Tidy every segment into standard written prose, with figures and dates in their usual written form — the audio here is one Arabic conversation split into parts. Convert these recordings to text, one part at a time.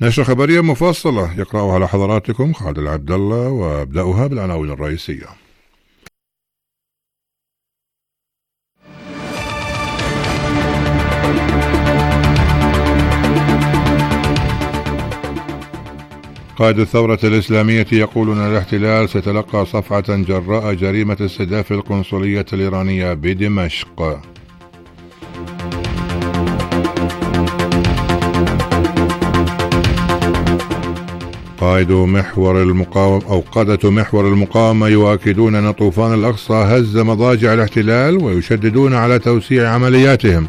نشرة خبرية مفصلة يقرأها لحضراتكم خالد العبد الله، وابدأها بالعناوين الرئيسية. قائد الثورة الإسلامية يقول أن الاحتلال سيتلقى صفعة جراء جريمة استهداف القنصلية الإيرانية بدمشق. قادة محور المقاومة يؤكدون أن طوفان الأقصى هز مضاجع الاحتلال ويشددون على توسيع عملياتهم.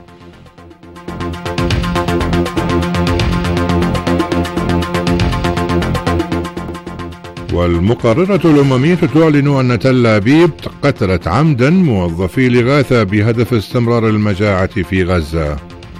والمقررة الأممية تعلن أن تل أبيب قتلت عمدا موظفي الإغاثة بهدف استمرار المجاعة في غزة.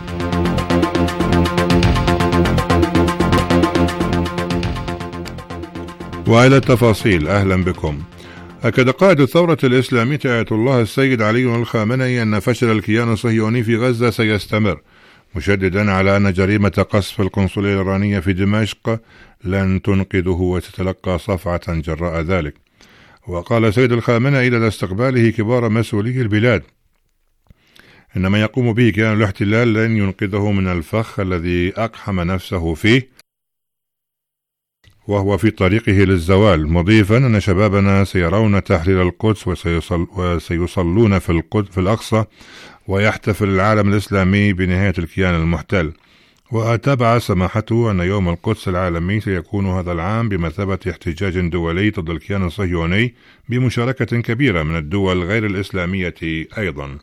وإلى التفاصيل، أهلا بكم. أكد قائد الثورة الإسلامية آية الله السيد علي الخامنئي أن فشل الكيان الصهيوني في غزة سيستمر، مشددا على أن جريمة قصف القنصلية الإيرانية في دمشق لن تنقذه وستتلقى صفعة جراء ذلك. وقال سيد الخامنئي لدى استقباله كبار مسؤولي البلاد إن ما يقوم به كيان الاحتلال لن ينقذه من الفخ الذي أقحم نفسه فيه وهو في طريقه للزوال، مضيفا أن شبابنا سيرون تحرير القدس وسيصلون في الأقصى ويحتفل العالم الإسلامي بنهاية الكيان المحتل. وأتابع سماحته أن يوم القدس العالمي سيكون هذا العام بمثابة احتجاج دولي ضد الكيان الصهيوني بمشاركة كبيرة من الدول غير الإسلامية أيضا.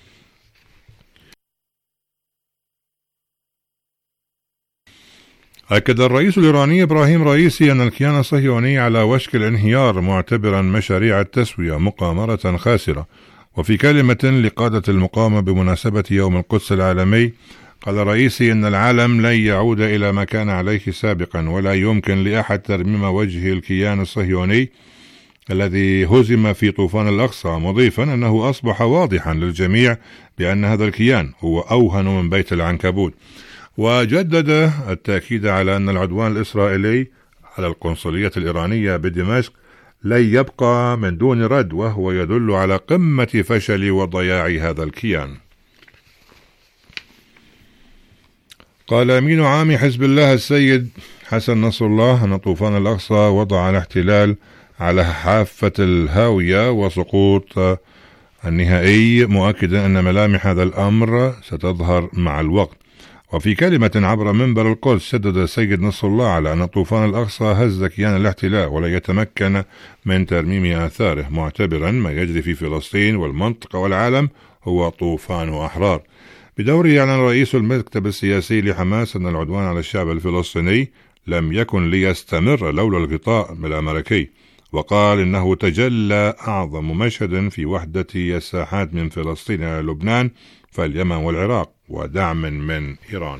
أكد الرئيس الإيراني إبراهيم رئيسي أن الكيان الصهيوني على وشك الانهيار، معتبرا مشاريع التسوية مقامرة خاسرة. وفي كلمة لقادة المقاومة بمناسبة يوم القدس العالمي، قال رئيسي أن العالم لن يعود إلى ما كان عليه سابقا، ولا يمكن لأحد ترميم وجه الكيان الصهيوني الذي هزم في طوفان الأقصى، مضيفا أنه أصبح واضحا للجميع بأن هذا الكيان هو أوهن من بيت العنكبوت. وجدد التأكيد على أن العدوان الإسرائيلي على القنصلية الإيرانية بدمشق لن يبقى من دون رد، وهو يدل على قمة فشل وضياع هذا الكيان. قال أمين عام حزب الله السيد حسن نصر الله أن طوفان الأقصى وضع الاحتلال على حافة الهاوية وسقوط النهائي، مؤكدا أن ملامح هذا الأمر ستظهر مع الوقت. وفي كلمة عبر منبر القدس شدد السيد نصر الله على أن طوفان الأقصى هز كيان الاحتلال ولا يتمكن من ترميم آثاره، معتبرا ما يجري في فلسطين والمنطقة والعالم هو طوفان أحرار. بدوره أعلن رئيس المكتب السياسي لحماس أن العدوان على الشعب الفلسطيني لم يكن ليستمر لولا الغطاء الأمريكي، وقال إنه تجلى أعظم مشهد في وحدة الساحات من فلسطين إلى لبنان فاليمن والعراق ودعم من إيران.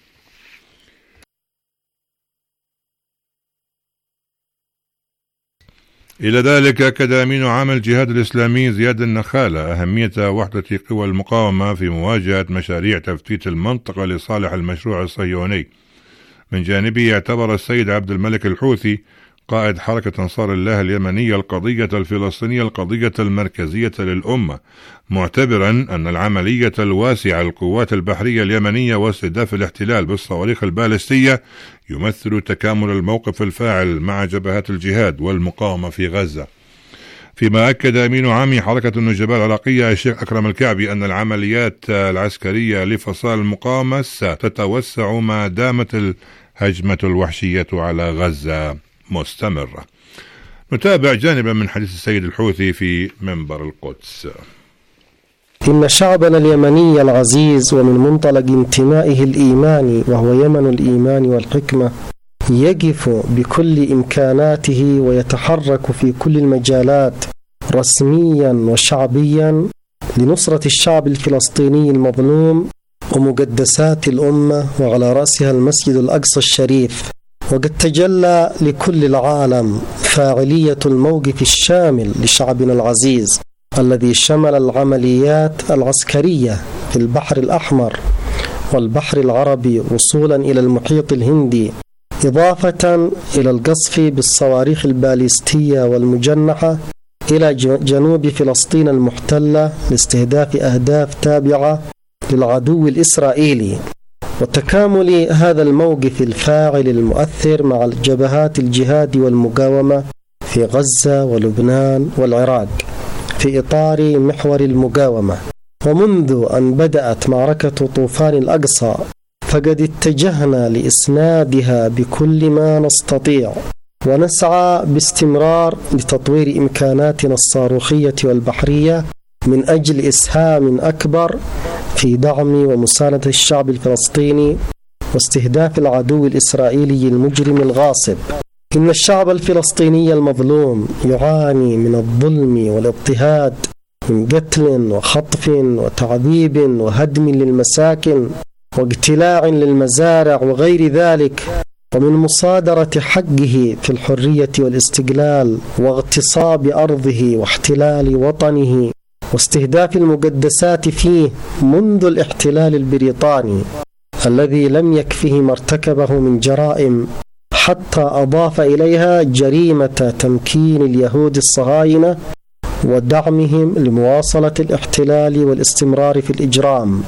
إلى ذلك أكد أمين عام الجهاد الإسلامي زياد النخالة أهمية وحدة قوى المقاومة في مواجهة مشاريع تفتيت المنطقة لصالح المشروع الصهيوني. من جانبه اعتبر السيد عبد الملك الحوثي قائد حركة أنصار الله اليمنية القضية الفلسطينية القضية المركزية للأمة، معتبرا أن العملية الواسعة للقوات البحرية اليمنية واستهداف الاحتلال بالصواريخ البالستية يمثل تكامل الموقف الفاعل مع جبهات الجهاد والمقاومة في غزة. فيما أكد أمين عام حركة النجباء العراقية الشيخ أكرم الكعبي أن العمليات العسكرية لفصائل المقاومة ستتوسع ما دامت الهجمة الوحشية على غزة مستمرة. نتابع جانبا من حديث السيد الحوثي في منبر القدس. إن شعبنا اليمني العزيز ومن منطلق انتمائه الإيماني وهو يمن الإيمان والحكمة يقف بكل إمكاناته ويتحرك في كل المجالات رسميا وشعبيا لنصرة الشعب الفلسطيني المظلوم ومقدسات الأمة، وعلى رأسها المسجد الأقصى الشريف. وقد تجلى لكل العالم فاعلية الموقف الشامل لشعبنا العزيز الذي شمل العمليات العسكرية في البحر الأحمر والبحر العربي وصولا إلى المحيط الهندي إضافة إلى القصف بالصواريخ الباليستية والمجنحة إلى جنوب فلسطين المحتلة لاستهداف أهداف تابعة للعدو الإسرائيلي، وتكامل هذا الموقف الفاعل المؤثر مع الجبهات الجهاد والمقاومة في غزة ولبنان والعراق في إطار محور المقاومة. ومنذ أن بدأت معركة طوفان الأقصى فقد اتجهنا لإسنادها بكل ما نستطيع، ونسعى باستمرار لتطوير إمكاناتنا الصاروخية والبحرية من أجل إسهام أكبر في دعم ومساندة الشعب الفلسطيني واستهداف العدو الإسرائيلي المجرم الغاصب. إن الشعب الفلسطيني المظلوم يعاني من الظلم والاضطهاد، من قتل وخطف وتعذيب وهدم للمساكن واقتلاع للمزارع وغير ذلك، ومن مصادرة حقه في الحرية والاستقلال واغتصاب أرضه واحتلال وطنه واستهداف المقدسات فيه منذ الاحتلال البريطاني الذي لم يكفه ما ارتكبه من جرائم، حتى أضاف إليها جريمة تمكين اليهود الصهاينة ودعمهم لمواصلة الاحتلال والاستمرار في الإجرام.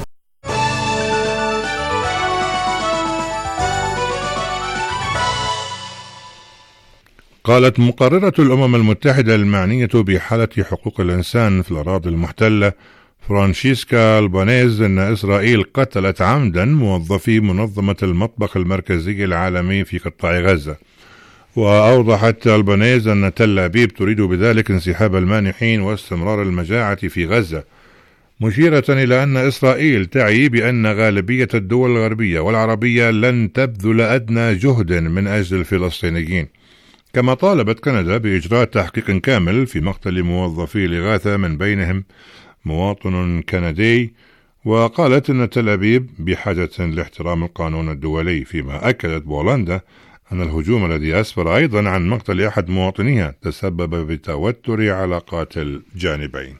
قالت مقررة الأمم المتحدة المعنية بحالة حقوق الإنسان في الأراضي المحتلة فرانشيسكا البانيز أن إسرائيل قتلت عمدا موظفي منظمة المطبخ المركزي العالمي في قطاع غزة. وأوضحت البانيز أن تل أبيب تريد بذلك انسحاب المانحين واستمرار المجاعة في غزة، مشيرة إلى أن إسرائيل تعي بأن غالبية الدول الغربية والعربية لن تبذل أدنى جهد من أجل الفلسطينيين. كما طالبت كندا بإجراء تحقيق كامل في مقتل موظفي الإغاثة من بينهم مواطن كندي، وقالت أن تل أبيب بحاجة لاحترام القانون الدولي، فيما أكدت بولندا أن الهجوم الذي أسفر أيضا عن مقتل أحد مواطنيها تسبب بتوتر علاقات الجانبين.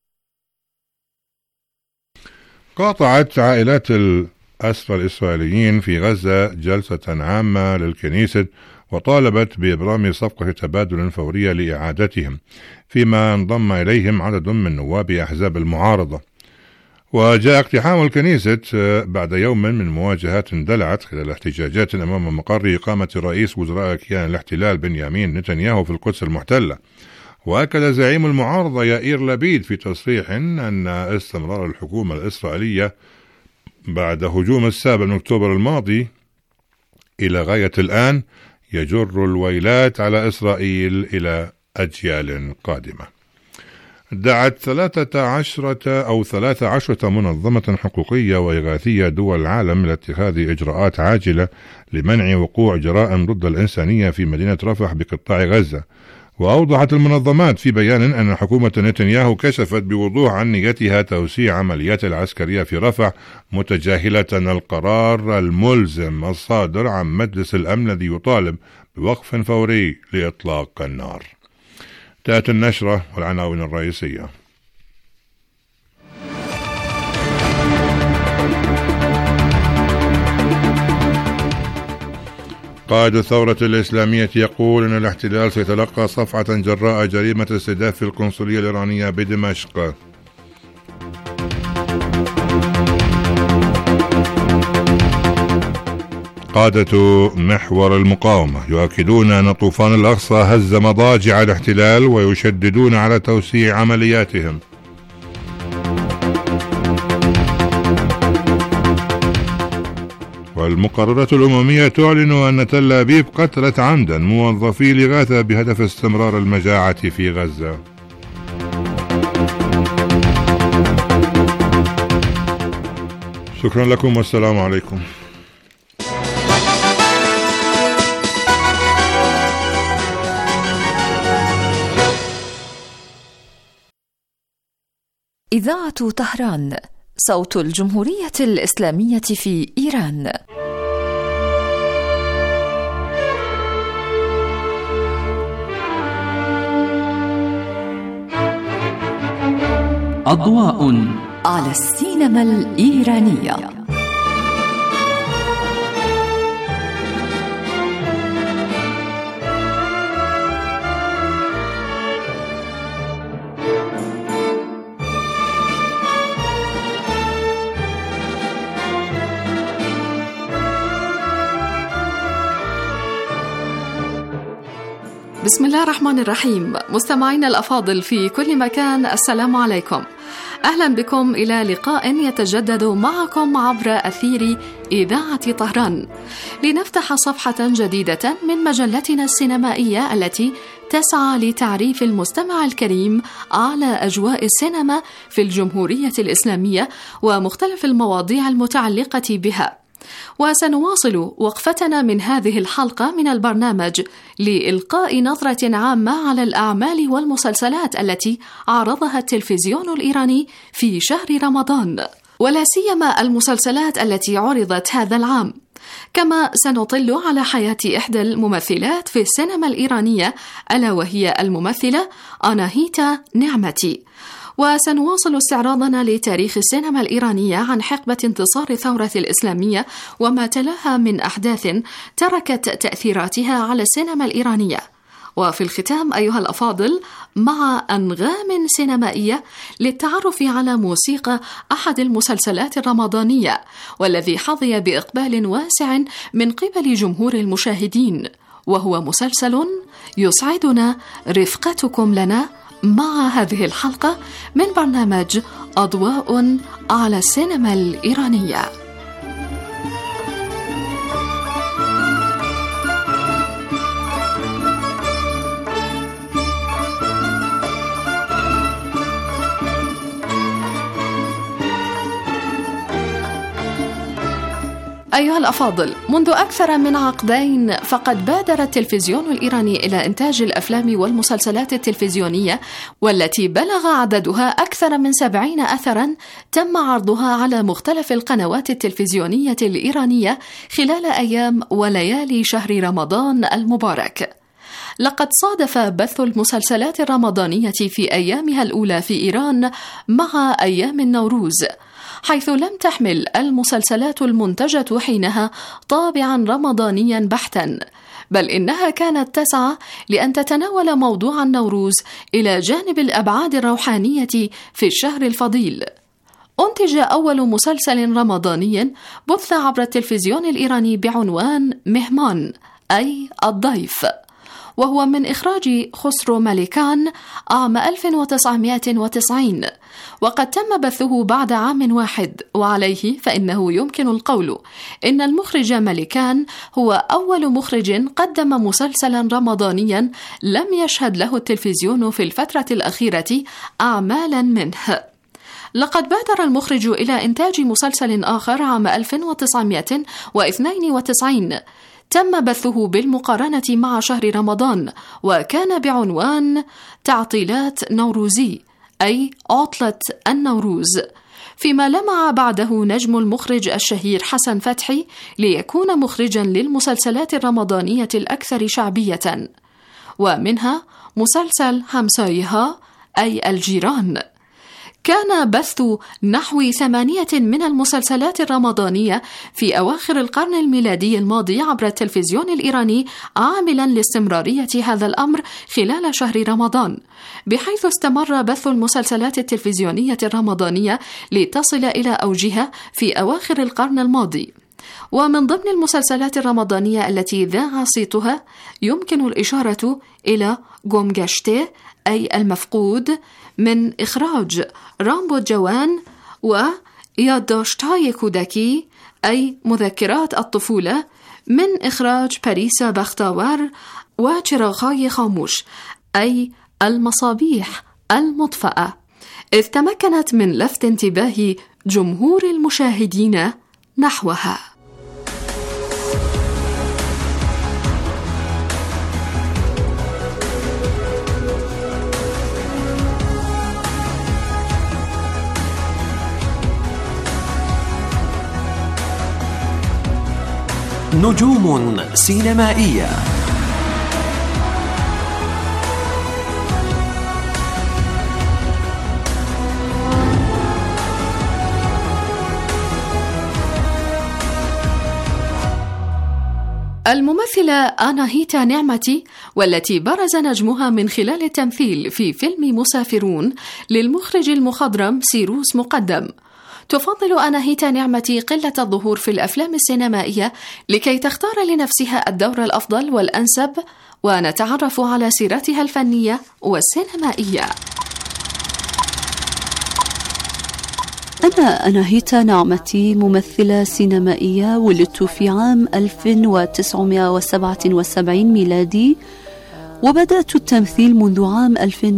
قاطعت عائلات الأسرى الإسرائيليين في غزة جلسة عامة للكنيسة وطالبت بإبرام صفقة تبادل فورية لإعادتهم، فيما انضم إليهم عدد من نواب أحزاب المعارضة. وجاء اقتحام الكنيسة بعد يوم من مواجهات اندلعت خلال احتجاجات أمام مقر إقامة رئيس وزراء كيان الاحتلال بنيامين نتنياهو في القدس المحتلة. وأكد زعيم المعارضة يائير لبيد في تصريح أن استمرار الحكومة الإسرائيلية بعد هجوم 7 أكتوبر الماضي إلى غاية الآن يجر الويلات على إسرائيل إلى أجيال قادمة. دعت 13 منظمة حقوقية وإغاثية دول العالم لاتخاذ إجراءات عاجلة لمنع وقوع جرائم ضد الإنسانية في مدينة رفح بقطاع غزة. وأوضحت المنظمات في بيان أن حكومة نتنياهو كشفت بوضوح عن نيتها توسيع عمليات العسكرية في رفح، متجاهلة القرار الملزم الصادر عن مجلس الأمن الذي يطالب بوقف فوري لإطلاق النار. تأتي النشرة والعناوين الرئيسية. قائد الثورة الإسلامية يقول أن الاحتلال سيتلقى صفعة جراء جريمة استهداف القنصلية الإيرانية بدمشق. قادة محور المقاومة يؤكدون أن طوفان الأقصى هز مضاجع الاحتلال ويشددون على توسيع عملياتهم. والمقررة الأممية تعلن أن تل أبيب قتلت عمدا موظفي الإغاثة بهدف استمرار المجاعة في غزة. شكرا لكم والسلام عليكم. إذاعة طهران، صوت الجمهورية الإسلامية في إيران. أضواء على السينما الإيرانية. بسم الله الرحمن الرحيم. مستمعينا الأفاضل في كل مكان، السلام عليكم. أهلا بكم إلى لقاء يتجدد معكم عبر أثير إذاعة طهران، لنفتح صفحة جديدة من مجلتنا السينمائية التي تسعى لتعريف المستمع الكريم على أجواء السينما في الجمهورية الإسلامية ومختلف المواضيع المتعلقة بها. وسنواصل وقفتنا من هذه الحلقة من البرنامج لإلقاء نظرة عامة على الأعمال والمسلسلات التي عرضها التلفزيون الإيراني في شهر رمضان، ولا سيما المسلسلات التي عرضت هذا العام. كما سنطل على حياة إحدى الممثلات في السينما الإيرانية، ألا وهي الممثلة أناهيتا نعمتي. وسنواصل استعراضنا لتاريخ السينما الإيرانية عن حقبة انتصار الثورة الإسلامية وما تلاها من أحداث تركت تأثيراتها على السينما الإيرانية. وفي الختام أيها الأفاضل مع أنغام سينمائية للتعرف على موسيقى أحد المسلسلات الرمضانية، والذي حظي بإقبال واسع من قبل جمهور المشاهدين، وهو مسلسل يسعدنا رفقتكم لنا مع هذه الحلقة من برنامج أضواء على السينما الإيرانية. أيها الأفاضل، منذ أكثر من عقدين فقد بادر التلفزيون الإيراني إلى إنتاج الأفلام والمسلسلات التلفزيونية، والتي بلغ عددها أكثر من 70 أثرا تم عرضها على مختلف القنوات التلفزيونية الإيرانية خلال أيام وليالي شهر رمضان المبارك. لقد صادف بث المسلسلات الرمضانية في أيامها الأولى في إيران مع أيام النوروز، حيث لم تحمل المسلسلات المنتجة حينها طابعا رمضانيا بحتا، بل إنها كانت تسعى لأن تتناول موضوع النوروز إلى جانب الأبعاد الروحانية في الشهر الفضيل. أنتج أول مسلسل رمضاني بث عبر التلفزيون الإيراني بعنوان مهمان، أي الضيف، وهو من إخراج خسرو مالكان عام 1990، وقد تم بثه بعد عام واحد. وعليه فإنه يمكن القول إن المخرج مالكان هو أول مخرج قدم مسلسلا رمضانيا لم يشهد له التلفزيون في الفترة الأخيرة أعمالا منه. لقد بادر المخرج إلى إنتاج مسلسل آخر عام 1992 تم بثه بالمقارنة مع شهر رمضان، وكان بعنوان تعطيلات نوروزي، أي عطلة النوروز، فيما لمع بعده نجم المخرج الشهير حسن فتحي ليكون مخرجا للمسلسلات الرمضانية الأكثر شعبية، ومنها مسلسل همسايها أي الجيران. كان بث نحو 8 من المسلسلات الرمضانية في أواخر القرن الميلادي الماضي عبر التلفزيون الإيراني عاملا لاستمرارية هذا الأمر خلال شهر رمضان، بحيث استمر بث المسلسلات التلفزيونية الرمضانية لتصل إلى أوجها في أواخر القرن الماضي. ومن ضمن المسلسلات الرمضانية التي ذاع صيتها يمكن الإشارة إلى غومغاشتي أي المفقود من إخراج رامبو جوان، ويادداشت‌های کودکی أي مذكرات الطفولة من إخراج باريسا بختاور، وچراغ‌های خاموش أي المصابيح المطفأة، إذ تمكنت من لفت انتباه جمهور المشاهدين نحوها. نجوم سينمائية. الممثلة أناهيتا نعمتي، والتي برز نجمها من خلال التمثيل في فيلم مسافرون للمخرج المخضرم سيروس مقدم، تفضل أناهيتا نعمتي قلة الظهور في الأفلام السينمائية لكي تختار لنفسها الدور الأفضل والأنسب، ونتعرف على سيرتها الفنية والسينمائية. أنا أناهيتا نعمتي ممثلة سينمائية، ولدت في عام 1977 ميلادي، وبدأت التمثيل منذ عام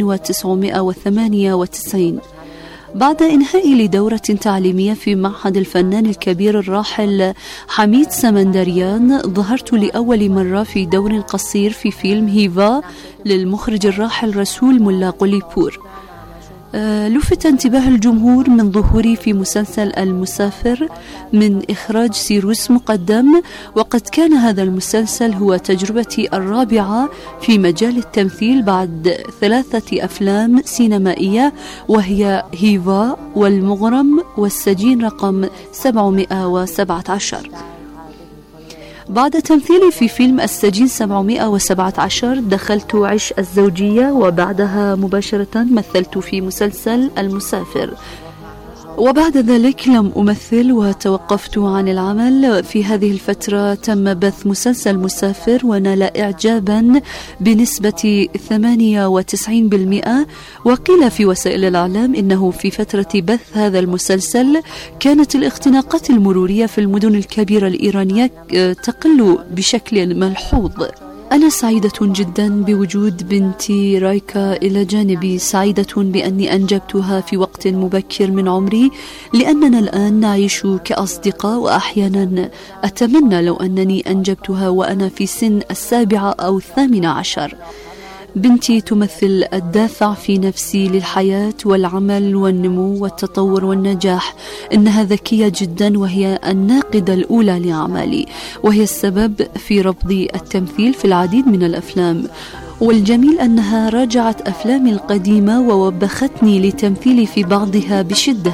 1998 بعد إنهائي لدورة تعليمية في معهد الفنان الكبير الراحل حميد سمندريان. ظهرت لأول مرة في دور قصير في فيلم هيفا للمخرج الراحل رسول ملا قليبور. لفت انتباه الجمهور من ظهوري في مسلسل المسافر من إخراج سيروس مقدم، وقد كان هذا المسلسل هو تجربتي الرابعة في مجال التمثيل بعد 3 أفلام سينمائية، وهي هيفا والمغرم والسجين رقم 717. بعد تمثيلي في فيلم السجين 717 دخلت عش الزوجية، وبعدها مباشرة مثلت في مسلسل المسافر، وبعد ذلك لم أمثل وتوقفت عن العمل. في هذه الفترة تم بث مسلسل مسافر ونال إعجابا بنسبة 98%، وقيل في وسائل الإعلام إنه في فترة بث هذا المسلسل كانت الاختناقات المرورية في المدن الكبيرة الإيرانية تقل بشكل ملحوظ. أنا سعيدة جدا بوجود بنتي رايكا إلى جانبي، سعيدة بأني أنجبتها في وقت مبكر من عمري، لأننا الآن نعيش كأصدقاء، وأحيانا أتمنى لو أنني أنجبتها وأنا في سن 7 أو 18. بنتي تمثل الدافع في نفسي للحياة والعمل والنمو والتطور والنجاح. إنها ذكية جدا، وهي الناقدة الأولى لأعمالي، وهي السبب في رفضي التمثيل في العديد من الأفلام. والجميل أنها راجعت أفلامي القديمة ووبختني لتمثيلي في بعضها بشدة.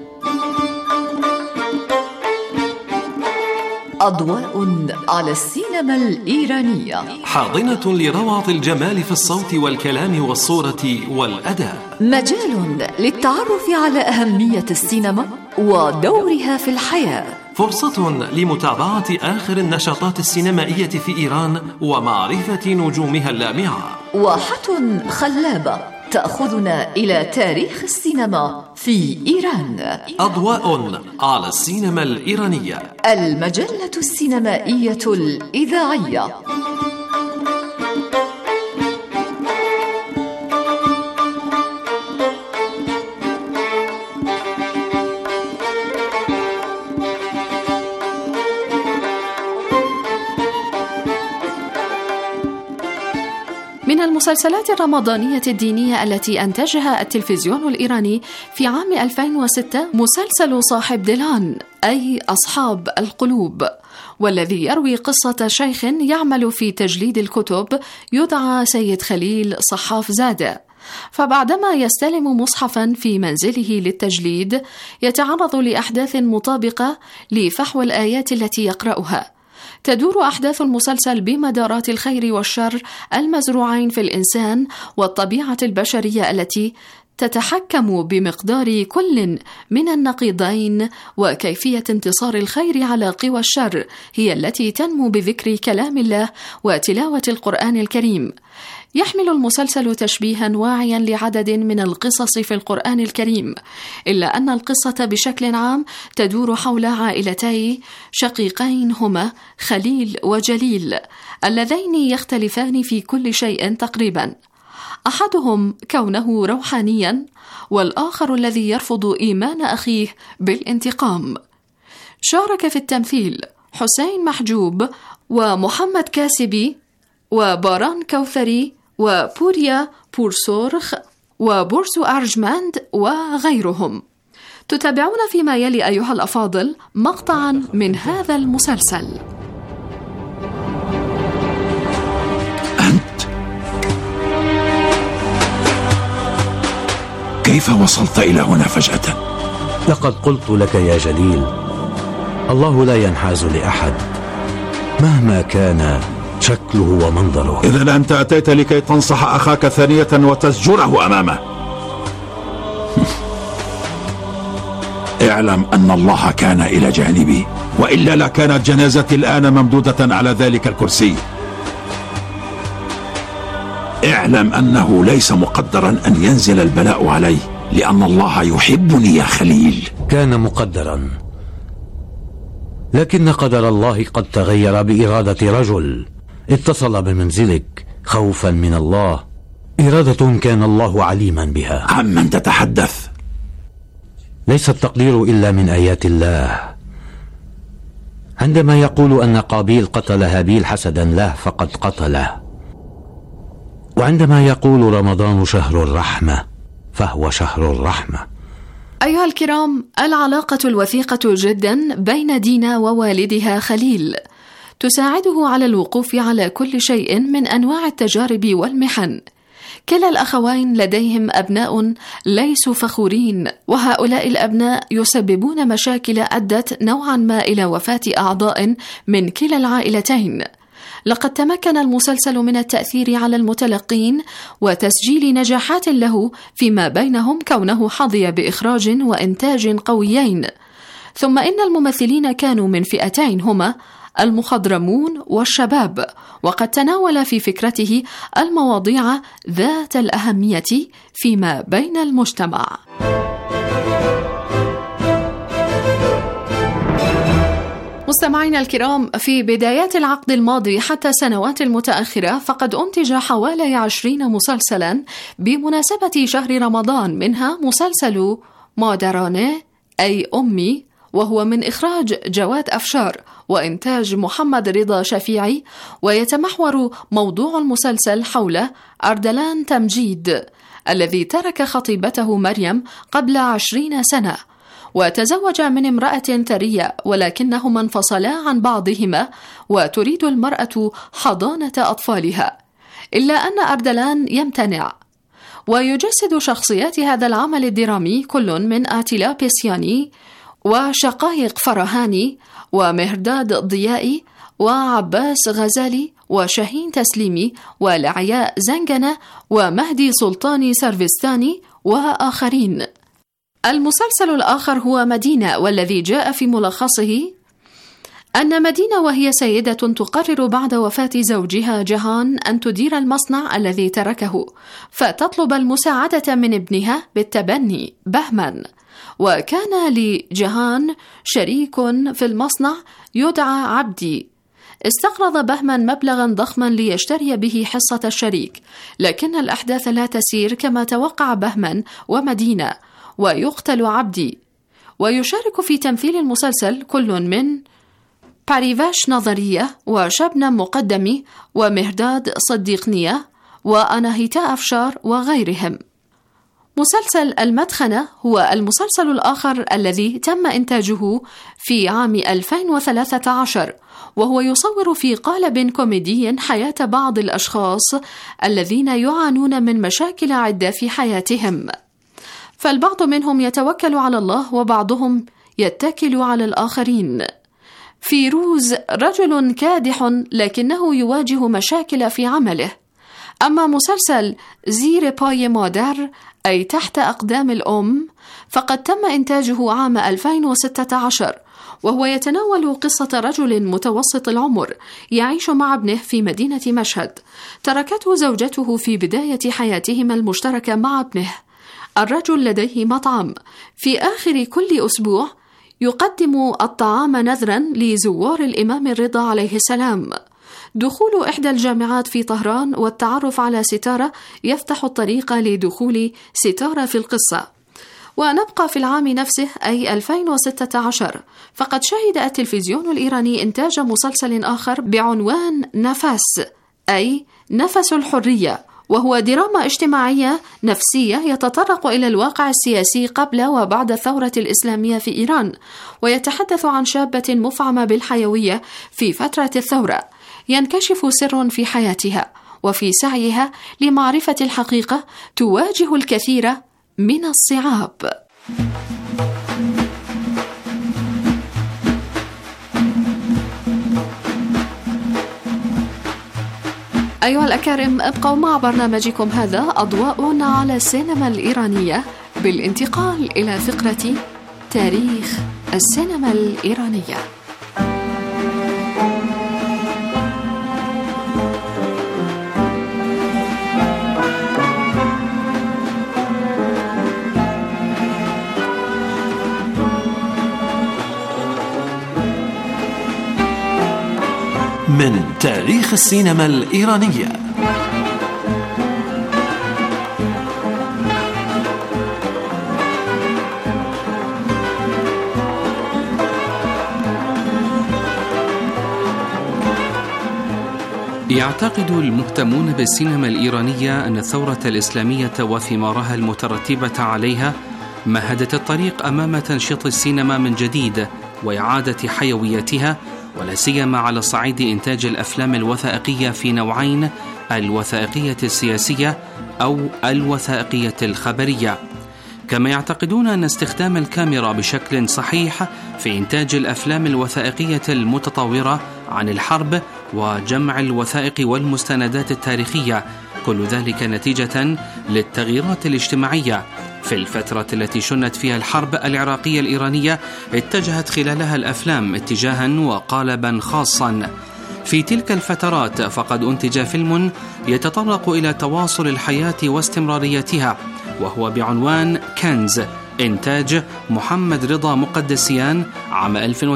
أضواء على السينما الإيرانية، حاضنة لروعة الجمال في الصوت والكلام والصورة والأداء، مجال للتعرف على أهمية السينما ودورها في الحياة، فرصة لمتابعة آخر النشاطات السينمائية في إيران ومعرفة نجومها اللامعة، واحة خلابة تأخذنا إلى تاريخ السينما في إيران. أضواء على السينما الإيرانية، المجلة السينمائية الإذاعية. من المسلسلات الرمضانية الدينية التي أنتجها التلفزيون الإيراني في عام 2006 مسلسل صاحب دلان، أي أصحاب القلوب، والذي يروي قصة شيخ يعمل في تجليد الكتب يدعى سيد خليل صحاف زادة. فبعدما يستلم مصحفا في منزله للتجليد يتعرض لأحداث مطابقة لفحوى الآيات التي يقرأها. تدور أحداث المسلسل بمدارات الخير والشر المزروعين في الإنسان والطبيعة البشرية التي تتحكم بمقدار كل من النقيضين، وكيفية انتصار الخير على قوى الشر هي التي تنمو بذكر كلام الله وتلاوة القرآن الكريم. يحمل المسلسل تشبيها واعيا لعدد من القصص في القرآن الكريم، إلا أن القصة بشكل عام تدور حول عائلتي شقيقين هما خليل وجليل، اللذين يختلفان في كل شيء تقريبا، أحدهم كونه روحانيا والآخر الذي يرفض إيمان أخيه بالانتقام. شارك في التمثيل حسين محجوب ومحمد كاسبي وباران كوثري وبوريا بورسورخ وبورسو أرجماند وغيرهم. تتابعون فيما يلي أيها الأفاضل مقطعا من هذا المسلسل. أنت كيف وصلت إلى هنا فجأة؟ لقد قلت لك يا جليل، الله لا ينحاز لأحد مهما كان شكله ومنظره. إذا أنت أتيت لكي تنصح أخاك ثانية وتزجره أمامه. اعلم أن الله كان إلى جانبي، وإلا لكانت جنازتي الآن ممدودة على ذلك الكرسي. اعلم أنه ليس مقدرا أن ينزل البلاء علي، لأن الله يحبني يا خليل. كان مقدرا، لكن قدر الله قد تغير بإرادة رجل اتصل بمنزلك خوفا من الله، إرادة كان الله عليما بها. عمن تتحدث؟ ليس التقدير إلا من آيات الله. عندما يقول أن قابيل قتل هابيل حسدا له فقد قتله، وعندما يقول رمضان شهر الرحمة فهو شهر الرحمة. أيها الكرام، العلاقة الوثيقة جدا بين دينا ووالدها خليل تساعده على الوقوف على كل شيء من أنواع التجارب والمحن. كلا الأخوين لديهم أبناء ليسوا فخورين، وهؤلاء الأبناء يسببون مشاكل أدت نوعا ما إلى وفاة أعضاء من كلا العائلتين. لقد تمكن المسلسل من التأثير على المتلقين وتسجيل نجاحات له فيما بينهم، كونه حظي بإخراج وإنتاج قويين. ثم إن الممثلين كانوا من فئتين هما المخضرمون والشباب، وقد تناول في فكرته المواضيع ذات الأهمية فيما بين المجتمع. مستمعينا الكرام، في بدايات العقد الماضي حتى سنوات المتأخرة فقد أنتج حوالي 20 مسلسلا بمناسبة شهر رمضان، منها مسلسل مادرانه أي أمي، وهو من إخراج جواد أفشار وإنتاج محمد رضا شفيعي، ويتمحور موضوع المسلسل حول أردلان تمجيد الذي ترك خطيبته مريم قبل 20 سنة وتزوج من امرأة ثرية، ولكنهما انفصلا عن بعضهما وتريد المرأة حضانة أطفالها، إلا أن أردلان يمتنع. ويجسد شخصيات هذا العمل الدرامي كل من آتيلا بيسياني وشقائق فرهاني ومهرداد ضيائي وعباس غزالي وشاهين تسليمي ولعياء زنجنة ومهدي سلطاني سرفستاني وآخرين. المسلسل الآخر هو مدينة، والذي جاء في ملخصه أن مدينة وهي سيدة تقرر بعد وفاة زوجها جهان أن تدير المصنع الذي تركه، فتطلب المساعدة من ابنها بالتبني بهمن. وكان لجهان شريك في المصنع يدعى عبدي. استقرض بهمن مبلغا ضخما ليشتري به حصة الشريك، لكن الأحداث لا تسير كما توقع بهمن ومدينة، ويقتل عبدي. ويشارك في تمثيل المسلسل كل من باريفاش نظرية وشبنم مقدمي ومهرداد صديقنية وأناهيتا أفشار وغيرهم. مسلسل المدخنة هو المسلسل الآخر الذي تم إنتاجه في عام 2013، وهو يصور في قالب كوميدي حياة بعض الأشخاص الذين يعانون من مشاكل عدة في حياتهم، فالبعض منهم يتوكل على الله وبعضهم يتكل على الآخرين. فيروز رجل كادح لكنه يواجه مشاكل في عمله. أما مسلسل زير باي مادر أي تحت أقدام الأم فقد تم إنتاجه عام 2016، وهو يتناول قصة رجل متوسط العمر يعيش مع ابنه في مدينة مشهد. تركته زوجته في بداية حياتهما المشتركة مع ابنه. الرجل لديه مطعم، في آخر كل أسبوع يقدم الطعام نذرا لزوار الإمام الرضا عليه السلام. دخول إحدى الجامعات في طهران والتعرف على ستارة يفتح الطريق لدخول ستارة في القصة. ونبقى في العام نفسه أي 2016، فقد شهد التلفزيون الإيراني إنتاج مسلسل آخر بعنوان نفس أي نفس الحرية، وهو دراما اجتماعية نفسية يتطرق إلى الواقع السياسي قبل وبعد الثورة الإسلامية في إيران، ويتحدث عن شابة مفعمة بالحيوية في فترة الثورة ينكشف سر في حياتها، وفي سعيها لمعرفة الحقيقة تواجه الكثير من الصعاب. أيها الأكارم، ابقوا مع برنامجكم هذا أضواء على السينما الإيرانية، بالانتقال إلى فقرة تاريخ السينما الإيرانية. من تاريخ السينما الإيرانية. يعتقد المهتمون بالسينما الإيرانية أن الثورة الإسلامية وثمارها المترتبة عليها مهدت الطريق أمام تنشيط السينما من جديد وإعادة حيويتها، ولا سيما على صعيد إنتاج الأفلام الوثائقية في نوعين: الوثائقية السياسية أو الوثائقية الخبرية. كما يعتقدون أن استخدام الكاميرا بشكل صحيح في إنتاج الأفلام الوثائقية المتطورة عن الحرب وجمع الوثائق والمستندات التاريخية، كل ذلك نتيجة للتغييرات الاجتماعية. في الفترة التي شنت فيها الحرب العراقية الإيرانية اتجهت خلالها الأفلام اتجاها وقالبا خاصا. في تلك الفترات فقد أنتج فيلم يتطرق إلى تواصل الحياة واستمراريتها، وهو بعنوان كنز، إنتاج محمد رضا مقدسيان عام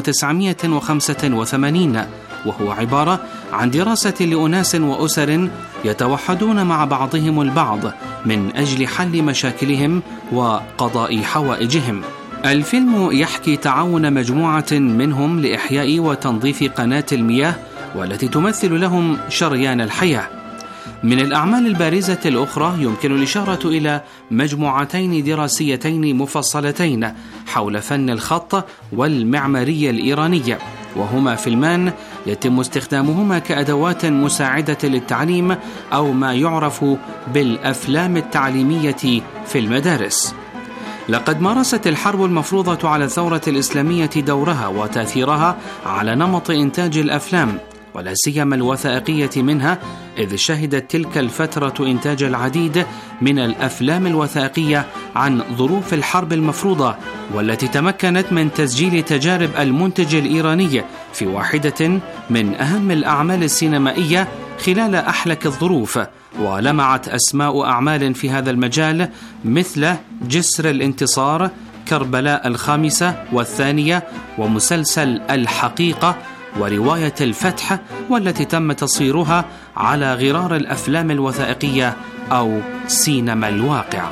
1985، وهو عبارة عن دراسة لأناس وأسر يتوحدون مع بعضهم البعض من أجل حل مشاكلهم وقضاء حوائجهم. الفيلم يحكي تعاون مجموعة منهم لإحياء وتنظيف قناة المياه والتي تمثل لهم شريان الحياة. من الأعمال البارزة الأخرى يمكن الإشارة إلى مجموعتين دراسيتين مفصلتين حول فن الخط والمعمارية الإيرانية، وهما فيلمان يتم استخدامهما كأدوات مساعدة للتعليم أو ما يعرف بالأفلام التعليمية في المدارس. لقد مارست الحرب المفروضة على الثورة الإسلامية دورها وتأثيرها على نمط إنتاج الأفلام، ولا سيما الوثائقية منها، إذ شهدت تلك الفترة إنتاج العديد من الأفلام الوثائقية عن ظروف الحرب المفروضة، والتي تمكنت من تسجيل تجارب المنتج الإيراني في واحدة من أهم الأعمال السينمائية خلال أحلك الظروف. ولمعت أسماء أعمال في هذا المجال مثل جسر الانتصار، كربلاء الخامسة والثانية، ومسلسل الحقيقة، ورواية الفتح، والتي تم تصويرها على غرار الأفلام الوثائقية أو سينما الواقع.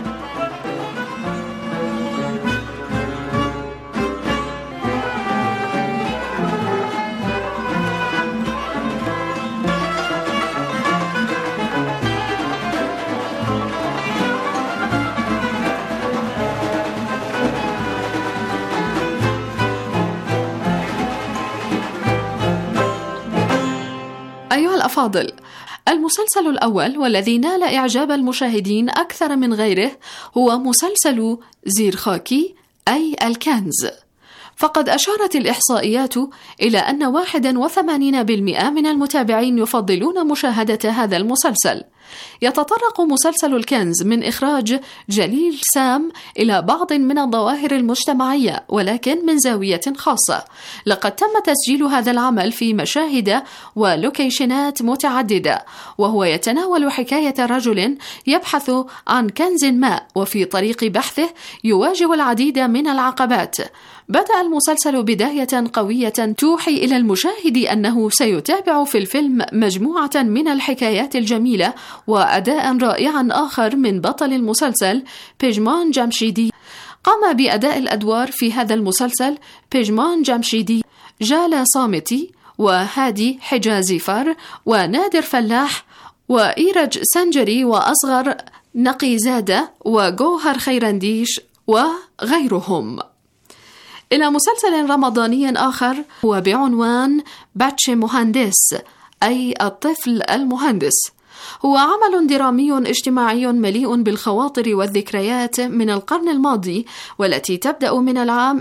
أيها الأفاضل، المسلسل الأول والذي نال إعجاب المشاهدين أكثر من غيره هو مسلسل زيرخاكي أي الكنز. فقد أشارت الإحصائيات إلى أن 81% من المتابعين يفضلون مشاهدة هذا المسلسل. يتطرق مسلسل الكنز من إخراج جليل سام إلى بعض من الظواهر المجتمعية، ولكن من زاوية خاصة. لقد تم تسجيل هذا العمل في مشاهد ولوكيشنات متعددة، وهو يتناول حكاية رجل يبحث عن كنز ما، وفي طريق بحثه يواجه العديد من العقبات. بدأ المسلسل بداية قوية توحي إلى المشاهد أنه سيتابع في الفيلم مجموعة من الحكايات الجميلة وأداء رائعا آخر من بطل المسلسل بيجمان جمشيدي. قام بأداء الأدوار في هذا المسلسل بيجمان جمشيدي، جالة صامتي، وهادي حجازي فر، ونادر فلاح، وإيرج سنجري، وأصغر نقيزادة، وجوهر خيرنديش، وغيرهم. إلى مسلسل رمضاني آخر هو بعنوان باتش مهندس أي الطفل المهندس. هو عمل درامي اجتماعي مليء بالخواطر والذكريات من القرن الماضي، والتي تبدأ من العام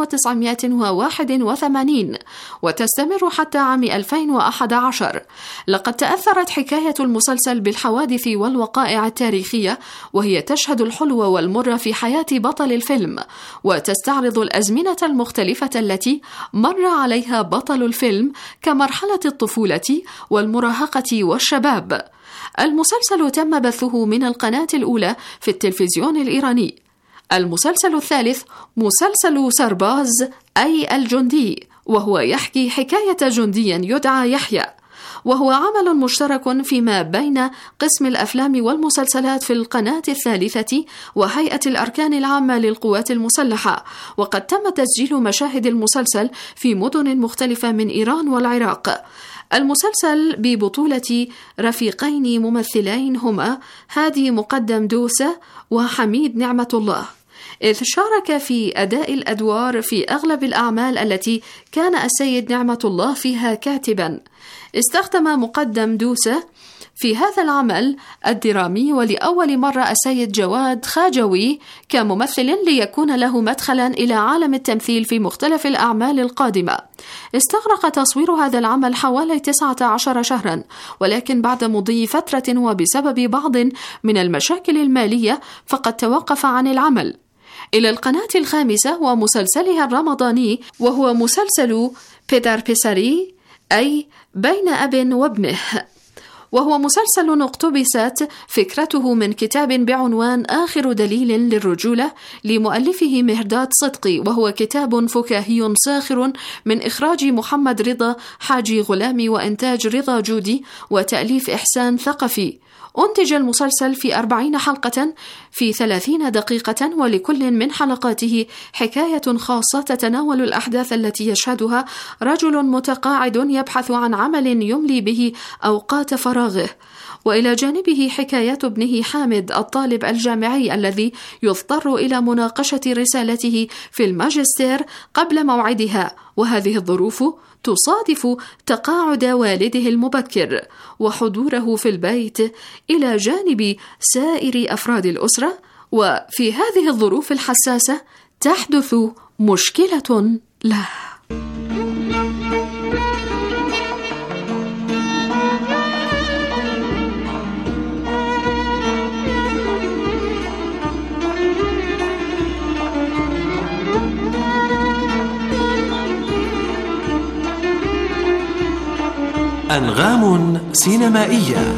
1981 وتستمر حتى عام 2011. لقد تأثرت حكاية المسلسل بالحوادث والوقائع التاريخية، وهي تشهد الحلو والمر في حياة بطل الفيلم، وتستعرض الأزمنة المختلفة التي مر عليها بطل الفيلم كمرحلة الطفولة والمراهقة والشباب. المسلسل تم بثه من القناة الأولى في التلفزيون الإيراني. المسلسل الثالث مسلسل سرباز أي الجندي، وهو يحكي حكاية جندي يدعى يحيى، وهو عمل مشترك فيما بين قسم الأفلام والمسلسلات في القناة الثالثة وهيئة الأركان العامة للقوات المسلحة. وقد تم تسجيل مشاهد المسلسل في مدن مختلفة من إيران والعراق. المسلسل ببطولة رفيقين ممثلين هما هادي مقدم دوسة وحميد نعمة الله، إذ شارك في أداء الأدوار في أغلب الأعمال التي كان السيد نعمة الله فيها كاتبا. استخدم مقدم دوسة في هذا العمل الدرامي ولأول مرة السيد جواد خاجوي كممثل ليكون له مدخلا إلى عالم التمثيل في مختلف الأعمال القادمة. استغرق تصوير هذا العمل حوالي 19 شهرا، ولكن بعد مضي فترة وبسبب بعض من المشاكل المالية فقد توقف عن العمل. إلى القناة الخامسة ومسلسلها الرمضاني، وهو مسلسل بيدر بيساري أي بين أب وابنه، وهو مسلسل اقتبست فكرته من كتاب بعنوان آخر دليل للرجولة لمؤلفه مهرداد صدقي، وهو كتاب فكاهي ساخر من إخراج محمد رضا حاجي غلامي وإنتاج رضا جودي وتأليف إحسان ثقفي. أنتج المسلسل في 40 حلقة في 30 دقيقة، ولكل من حلقاته حكاية خاصة تتناول الأحداث التي يشهدها رجل متقاعد يبحث عن عمل يملي به أوقات فراغه، وإلى جانبه حكايات ابنه حامد الطالب الجامعي الذي يضطر إلى مناقشة رسالته في الماجستير قبل موعدها، وهذه الظروف تصادف تقاعد والده المبكر وحضوره في البيت إلى جانب سائر أفراد الأسرة. وفي هذه الظروف الحساسة تحدث مشكلة له. أنغام سينمائية.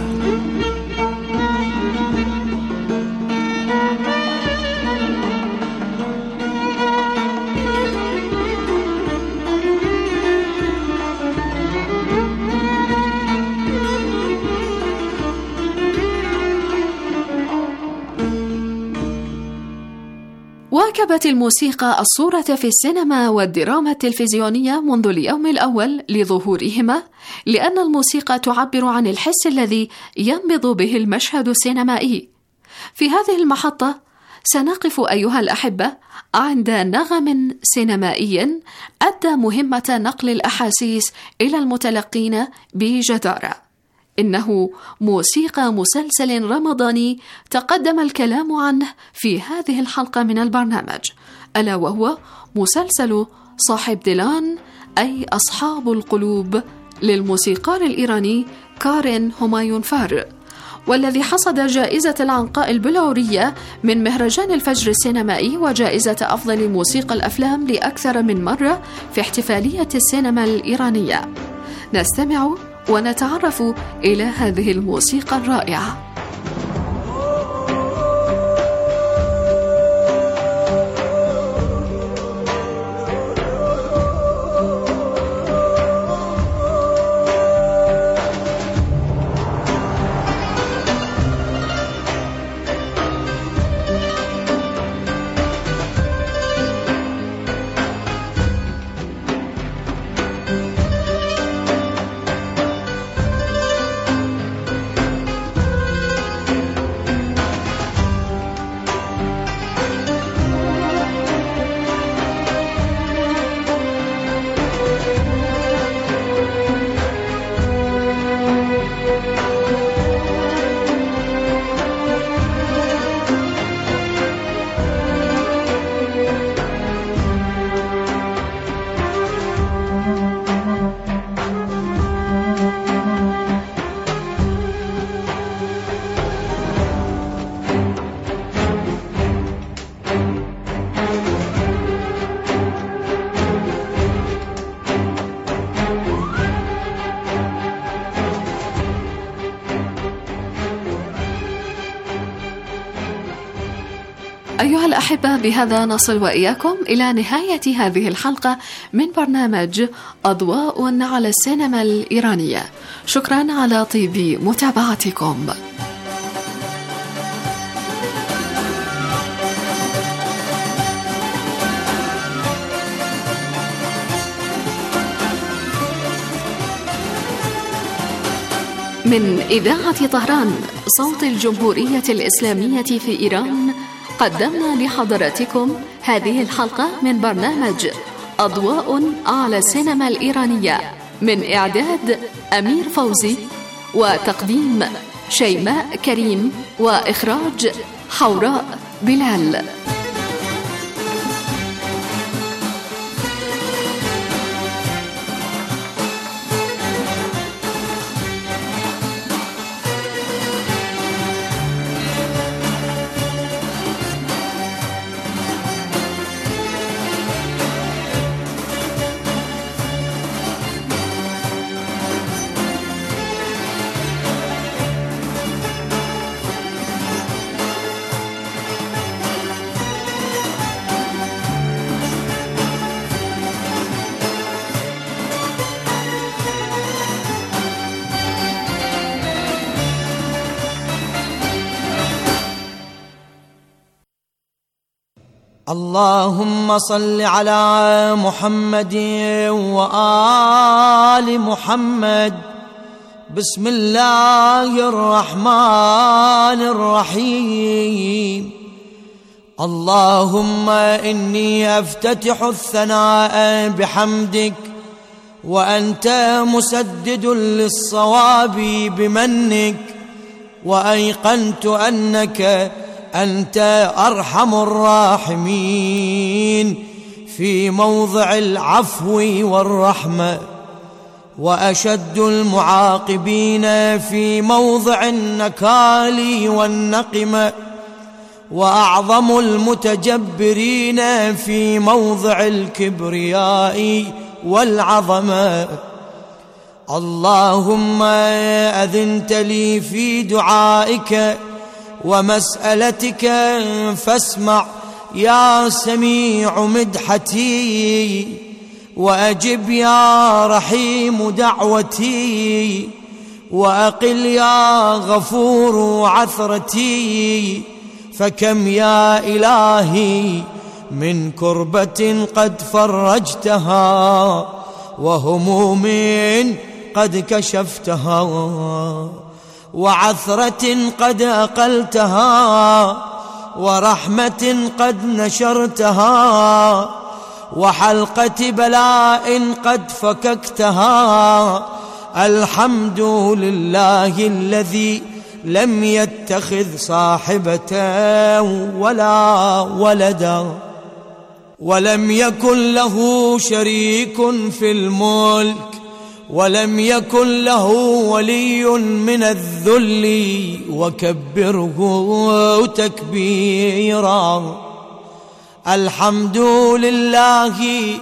واكبت الموسيقى الصورة في السينما والدراما التلفزيونية منذ اليوم الأول لظهورهما، لأن الموسيقى تعبر عن الحس الذي ينبض به المشهد السينمائي. في هذه المحطة سنقف أيها الأحبة عند نغم سينمائي أدى مهمة نقل الأحاسيس إلى المتلقين بجدارة. إنه موسيقى مسلسل رمضاني تقدم الكلام عنه في هذه الحلقة من البرنامج، ألا وهو مسلسل صاحب ديلان أي أصحاب القلوب للموسيقار الإيراني كارين همايونفار، والذي حصد جائزة العنقاء البلورية من مهرجان الفجر السينمائي وجائزة أفضل موسيقى الأفلام لأكثر من مرة في احتفالية السينما الإيرانية. نستمع ونتعرف إلى هذه الموسيقى الرائعة. أيها الأحبة، بهذا نصل وإياكم إلى نهاية هذه الحلقة من برنامج أضواء على السينما الإيرانية. شكرا على طيب متابعتكم. من إذاعة طهران صوت الجمهورية الإسلامية في إيران، قدمنا لحضراتكم هذه الحلقة من برنامج أضواء على السينما الإيرانية، من إعداد أمير فوزي وتقديم شيماء كريم وإخراج حوراء بلال. اللهم صل على محمد وآل محمد. بسم الله الرحمن الرحيم. اللهم إني أفتتح الثناء بحمدك، وأنت مسدد للصواب بمنك، وأيقنت أنك أنت أرحم الراحمين في موضع العفو والرحمة، وأشد المعاقبين في موضع النكال والنقمة، وأعظم المتجبرين في موضع الكبرياء والعظمة. اللهم أذنت لي في دعائك ومسألتك، فاسمع يا سميع مدحتي، وأجب يا رحيم دعوتي، وأقل يا غفور عثرتي. فكم يا إلهي من كربة قد فرجتها، وهموم قد كشفتها، وعثرة قد أقلتها، ورحمة قد نشرتها، وحلقة بلاء قد فككتها. الحمد لله الذي لم يتخذ صاحبة ولا ولدا، ولم يكن له شريك في الملك، ولم يكن له ولي من الذل، وكبره تكبيرا. الحمد لله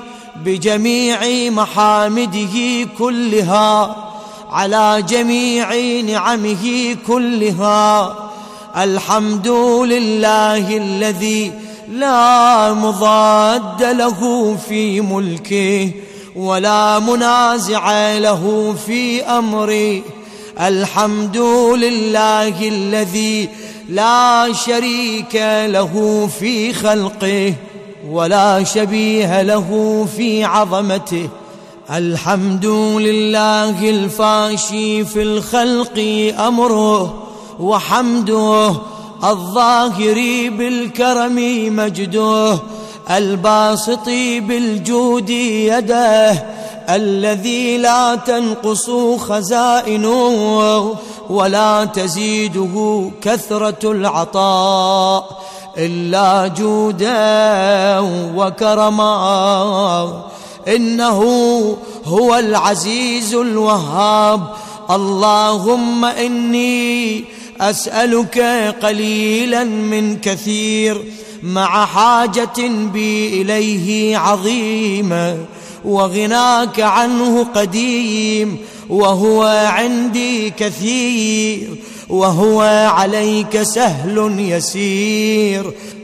بجميع محامده كلها، على جميع نعمه كلها. الحمد لله الذي لا مضاد له في ملكه، ولا منازع له في أمره. الحمد لله الذي لا شريك له في خلقه، ولا شبيه له في عظمته. الحمد لله الفاشي في الخلق أمره وحمده، الظاهر بالكرم مجده، الباسط بالجود يده، الذي لا تنقص خزائنه ولا تزيده كثرة العطاء إلا جودا وكرما. إنه هو العزيز الوهاب. اللهم إني أسألك قليلا من كثير، مع حاجة بي إليه عظيمة، وغناك عنه قديم، وهو عندي كثير، وهو عليك سهل يسير.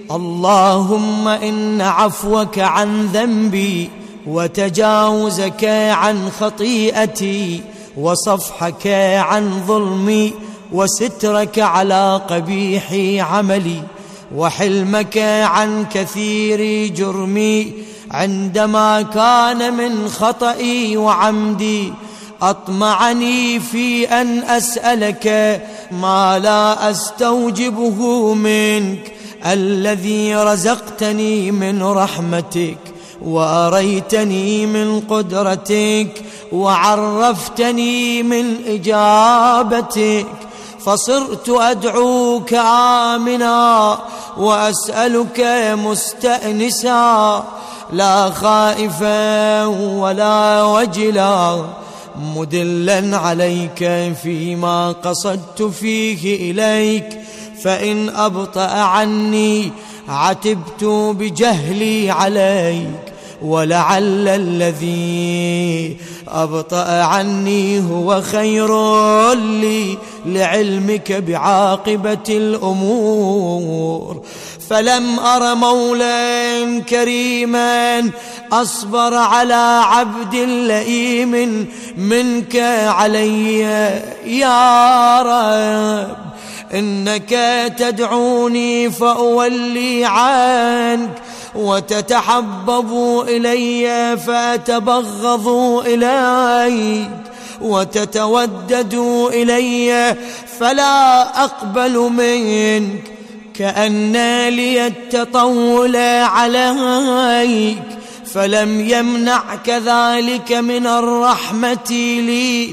اللهم إن عفوك عن ذنبي وتجاوزك عن خطيئتي وصفحك عن ظلمي وسترك على قبيح عملي وحلمك عن كثير جرمي عندما كان من خطئي وعمدي أطمعني في أن أسألك ما لا أستوجبه منك الذي رزقتني من رحمتك وأريتني من قدرتك وعرفتني من إجابتك فصرت أدعوك آمنا وأسألك مستأنسا لا خائفا ولا وجلا مدلا عليك فيما قصدت فيه إليك فإن أبطأ عني عتبت بجهلي عليك ولعل الذي أبطأ عني هو خير لي لعلمك بعاقبة الأمور فلم أر مولا كريما أصبر على عبد لئيم منك علي يا رب إنك تدعوني فأولي عنك وتتحبب إلي فأتبغض إليك وتتودد إلي فلا أقبل منك كأن لي التطول عليك فلم يمنعك ذلك من الرحمة لي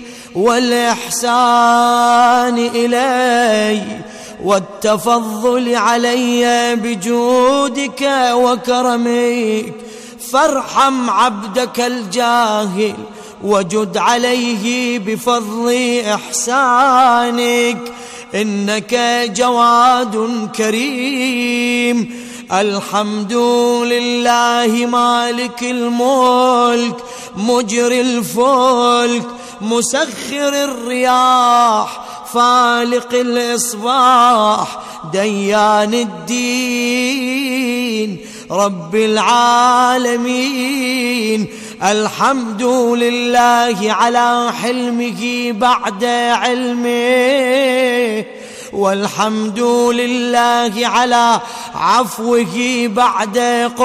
والإحسان إلي والتفضل علي بجودك وكرمك فارحم عبدك الجاهل وجد عليه بفضل إحسانك إنك جواد كريم الحمد لله مالك الملك مجري الفلك مسخر الرياح فالق الإصباح ديان الدين رب العالمين الحمد لله على حلمه بعد علمه والحمد لله على عفوه بعد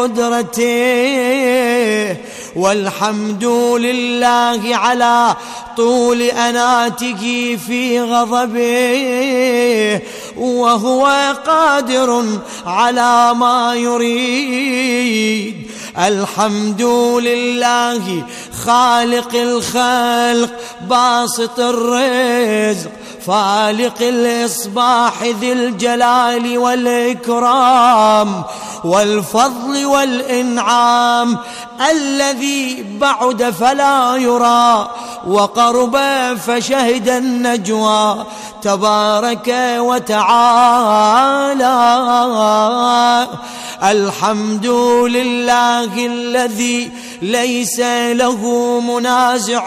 قدرته والحمد لله على طول أناته في غضبه وهو قادر على ما يريد الحمد لله خالق الخلق باسط الرزق فالق الإصباح ذي الجلال والإكرام والفضل والإنعام الذي بعد فلا يرى وقرب فشهد النجوى تبارك وتعالى الحمد لله الذي ليس له منازع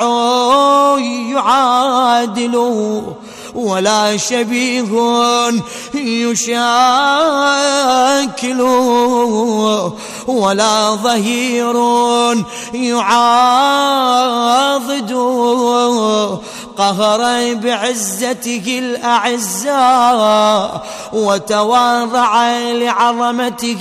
يعادله ولا شبيه يشاكله ولا ظهير يعاضده قهر بعزته الأعزاء وتواضع لعظمته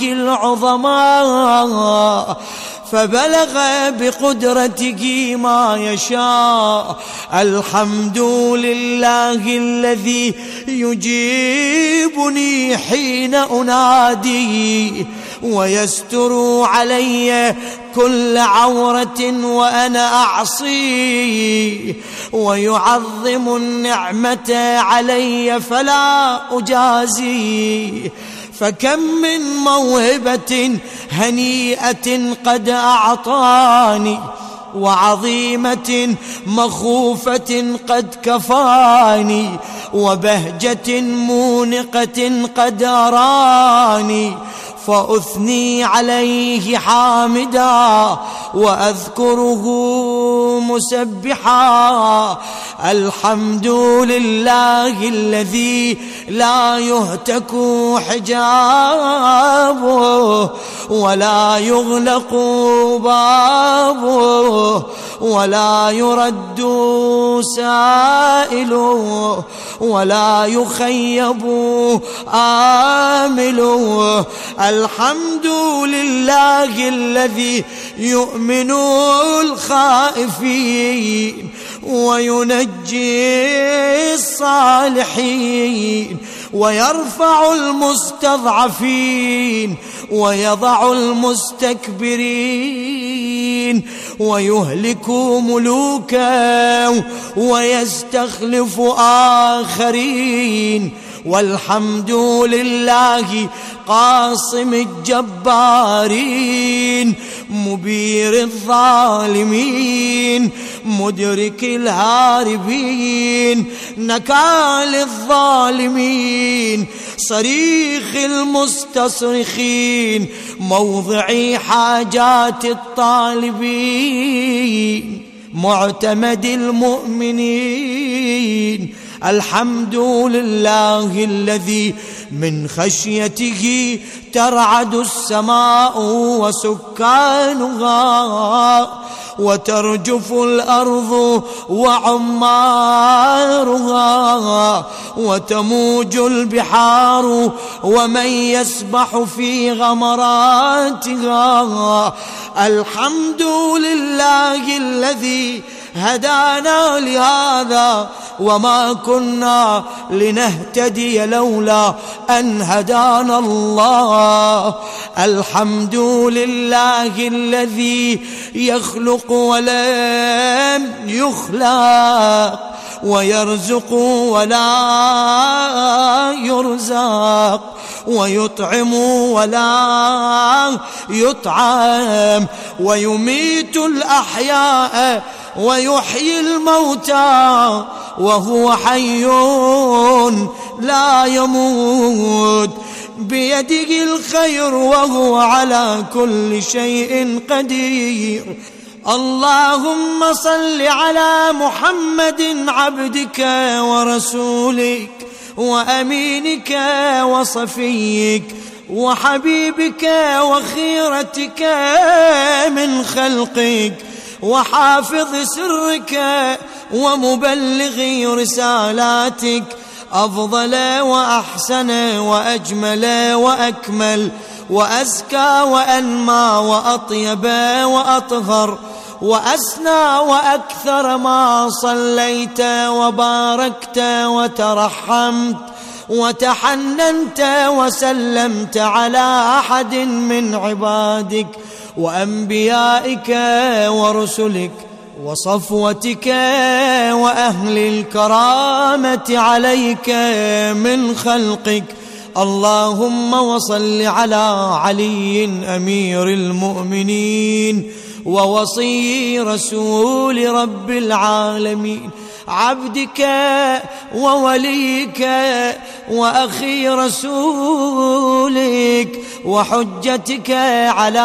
العظماء فبلغ بقدرته ما يشاء الحمد لله الذي يجيبني حين أنادي ويستر علي كل عورة وأنا أعصي ويعظم النعمة علي فلا أجازي فكم من موهبة هنيئة قد أعطاني وعظيمة مخوفة قد كفاني وبهجة مونقة قد أراني فأثني عليه حامدا وأذكره مسبحا الحمد لله الذي لا يهتك حجابه ولا يغلق بابه ولا يرد سائله ولا يخيب آمله. الحمد لله الذي يؤمن الخائفين وينجي الصالحين ويرفع المستضعفين ويضع المستكبرين ويهلك ملوكا ويستخلف آخرين. والحمد لله قاصم الجبارين مبير الظالمين مدرك الهاربين نكال الظالمين صريخ المستصرخين موضع حاجات الطالبين معتمد المؤمنين. الحمد لله الذي من خشيته ترعد السماء وسكانها وترجف الأرض وعمارها وتموج البحار ومن يسبح في غمراتها. الحمد لله الذي هدانا لهذا وما كنا لنهتدي لولا أن هدانا الله. الحمد لله الذي يخلق ولم يخلق ويرزق ولا يرزق ويطعم ولا يطعم ويميت الأحياء ويحيي الموتى وهو حي لا يموت بيده الخير وهو على كل شيء قدير. اللهم صل على محمد عبدك ورسولك وأمينك وصفيك وحبيبك وخيرتك من خلقك وحافظ سرك ومبلغ رسالاتك أفضل وأحسن وأجمل وأكمل وأزكى وأنمى وأطيب وأطهر وأسنى وأكثر ما صليت وباركت وترحمت وتحننت وسلمت على أحد من عبادك وأنبيائك ورسلك وصفوتك وأهل الكرامة عليك من خلقك. اللهم وصل على علي أمير المؤمنين ووصي رسول رب العالمين عبدك ووليك وأخي رسولك وحجتك على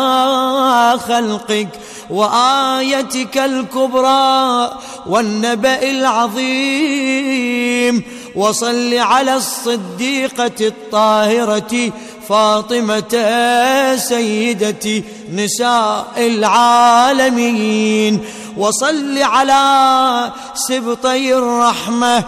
خلقك وآيتك الكبرى والنبأ العظيم. وصل على الصديقة الطاهرة فاطمة سيدة نساء العالمين. وصل على سبطي الرحمة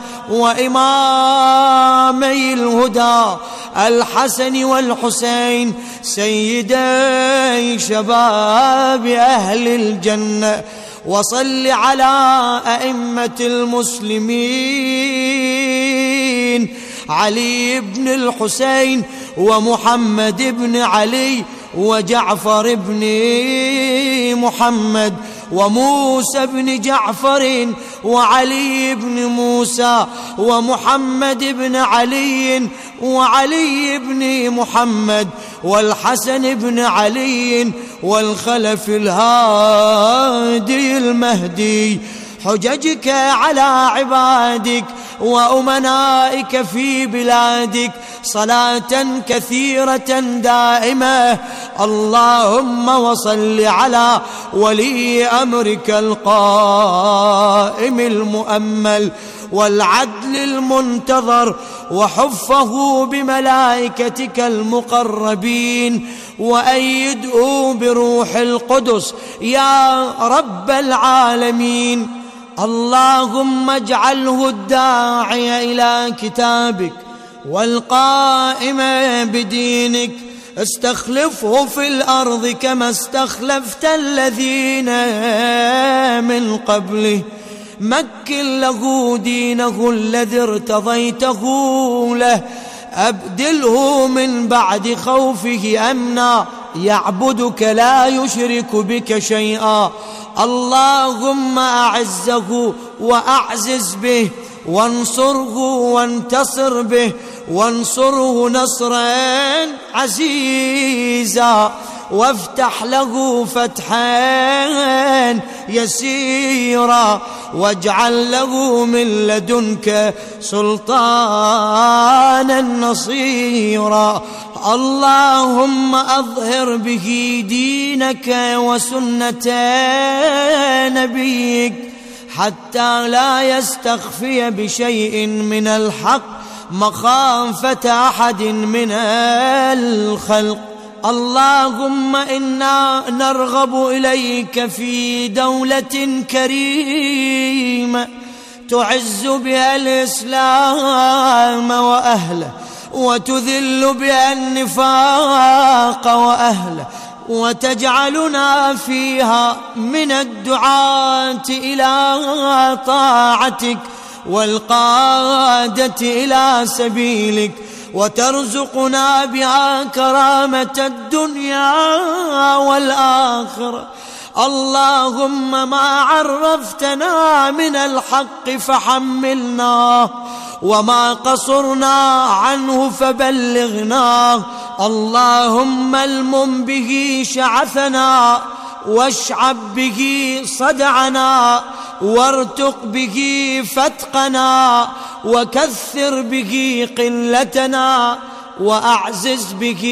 وإمامي الهدى الحسن والحسين سيدي شباب أهل الجنة. وصل على أئمة المسلمين علي بن الحسين ومحمد بن علي وجعفر بن محمد وموسى بن جعفر وعلي بن موسى ومحمد بن علي وعلي بن محمد والحسن بن علي والخلف الهادي المهدي. حججك على عبادك وأمنائك في بلادك صلاة كثيرة دائمة. اللهم وصل على ولي أمرك القائم المؤمل والعدل المنتظر، وحفه بملائكتك المقربين، وأيده بروح القدس يا رب العالمين. اللهم اجعله الداعي إلى كتابك والقائم بدينك، استخلفه في الأرض كما استخلفت الذين من قبله، مكن له دينه الذي ارتضيته له، أبدله من بعد خوفه أمنا، يعبدك لا يشرك بك شيئا. اللهم أعزه وأعزز به، وانصره وانتصر به، وانصره نصرا عزيزا، وافتح له فتحا يسيرا، واجعل له من لدنك سلطانا نصيرا. اللهم أظهر به دينك وسنة نبيك حتى لا يستخفي بشيء من الحق مخافة أحد من الخلق. اللهم إنا نرغب إليك في دولة كريمة تعز بها الإسلام وأهله، وتذل بها النفاق وأهله، وتجعلنا فيها من الدعاة إلى طاعتك والقادة إلى سبيلك، وترزقنا بها كرامة الدنيا والآخرة. اللهم ما عرفتنا من الحق فحملنا، وما قصرنا عنه فبلغنا. اللهم المم به شعثنا، واشعب به صدعنا، وارتق به فتقنا، وكثر به قلتنا، وأعزز به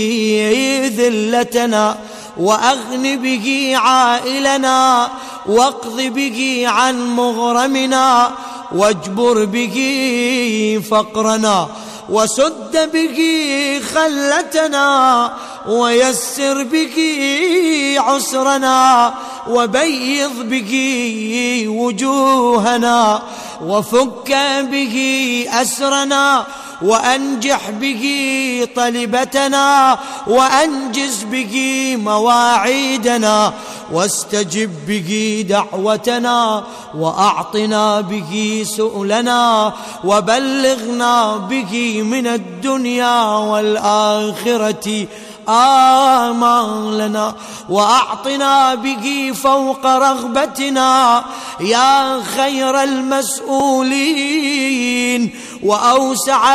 ذلتنا، وأغن به عائلنا، واقض به عن مغرمنا، واجبر به فقرنا، وسد به خلتنا، ويسر به عسرنا، وبيض به وجوهنا، وفك به أسرنا، وأنجح به طلبتنا، وأنجز به مواعيدنا، واستجب به دعوتنا، وأعطنا به سؤلنا، وبلغنا به من الدنيا والآخرة آمالنا، وأعطنا به فوق رغبتنا يا خير المسؤولين وأوسع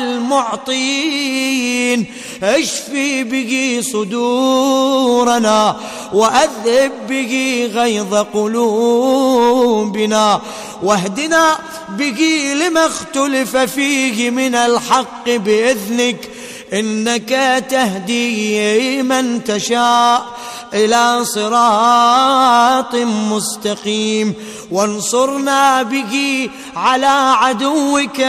المعطين. اشفي به صدورنا، وأذهب به غيظ قلوبنا، واهدنا به لما اختلف فيه من الحق بإذنك، إنك تهدي من تشاء إلى صراط مستقيم. وانصرنا به على عدوك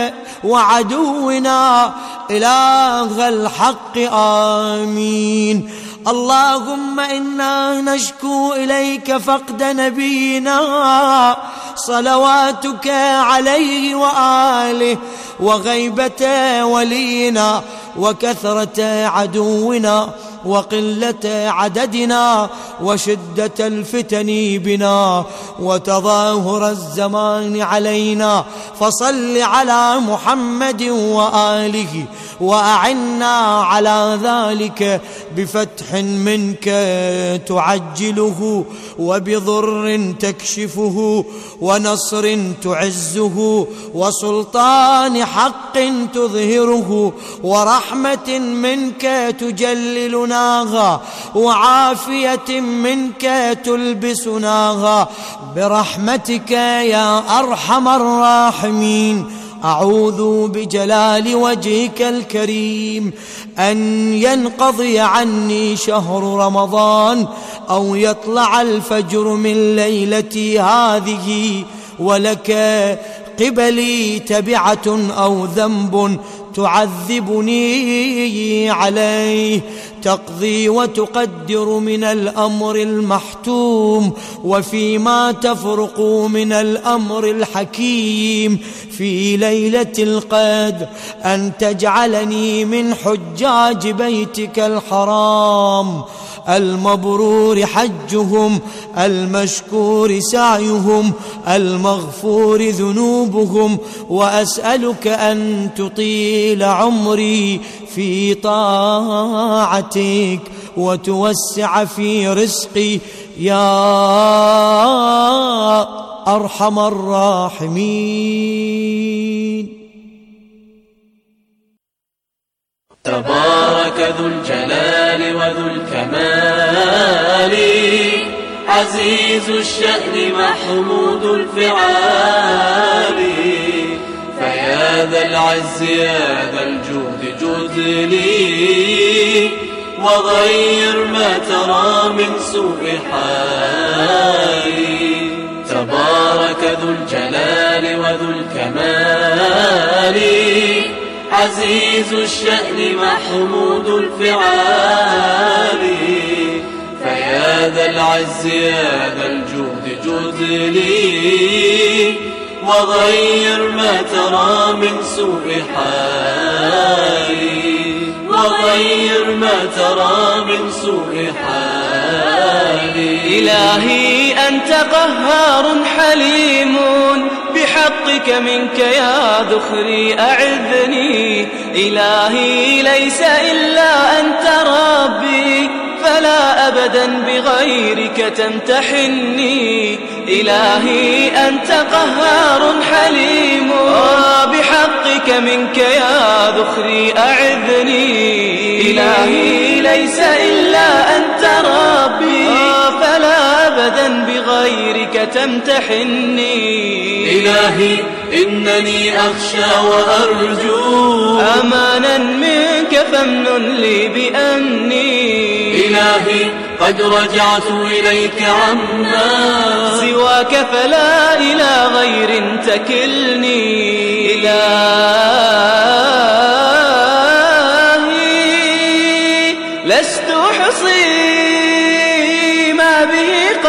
وعدونا إله الحق آمين. اللهم إنا نشكو إليك فقد نبينا صلواتك عليه وآله، وغيبة ولينا، وكثرة عدونا، وقلة عددنا، وشدة الفتن بنا، وتظاهر الزمان علينا. فصل على محمد وآله، وأعنا على ذلك بفتح منك تعجله، وبضر تكشفه، ونصر تعزه، وسلطان حق تظهره، ورحمة منك تجللنا غناها وعافية منك تلبسناها برحمتك يا أرحم الراحمين. أعوذ بجلال وجهك الكريم أن ينقضي عني شهر رمضان أو يطلع الفجر من ليلتي هذه ولك قبلي تبعة أو ذنب تعذبني عليه، تقضي وتقدر من الأمر المحتوم وفيما تفرق من الأمر الحكيم في ليلة القدر أن تجعلني من حجاج بيتك الحرام المبرور حجهم المشكور سعيهم المغفور ذنوبهم، وأسألك أن تطيل عمري في طاعتك وتوسع في رزقي يا أرحم الراحمين. تبارك ذو الجلال وذو الكمال عزيز الشأن محمود الفعال، فيا ذا العز يا ذا الجود جد لي وغير ما ترى من سوء حالي. تبارك ذو الجلال وذو الكمال عزيز الشأن محمود الفعال، فيا ذا العز يا ذا الجود جد لي وغير ما ترى من سوء حالي، وغير ما ترى من سوء حالي. إلهي أنت قهار حليم بحقك منك يا ذخري أعذني. إلهي ليس إلا أنت ربي فلا أبدا بغيرك تمتحني. إلهي أنت قهار حليم بحقك منك يا ذخري أعذني. إلهي ليس إلا أنت ربي فلا أبدا بغيرك تمتحني. إلهي إنني أخشى وأرجو أمانا منك فامنن لي بأني. إلهي قد رجعت إليك عما سواك فلا إلى غير تكلني. إلهي لست أحصي ما به